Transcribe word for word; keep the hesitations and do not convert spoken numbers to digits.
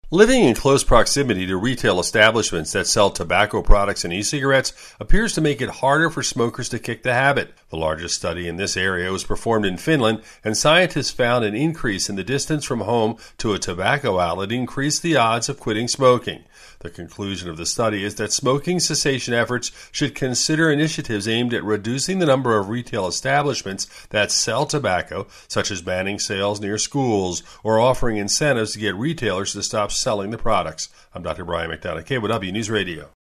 Living in close proximity to retail establishments that sell tobacco products and e-cigarettes appears to make it harder for smokers to kick the habit. The largest study in this area was performed in Finland, and scientists found an increase in the distance from home to a tobacco outlet increased the odds of quitting smoking. The conclusion of the study is that smoking cessation efforts should consider initiatives aimed at reducing the number of retail establishments that sell tobacco, such as banning sales near schools or offering incentives to get retailers to stop selling the products. I'm Doctor Brian McDonough, K W News Radio.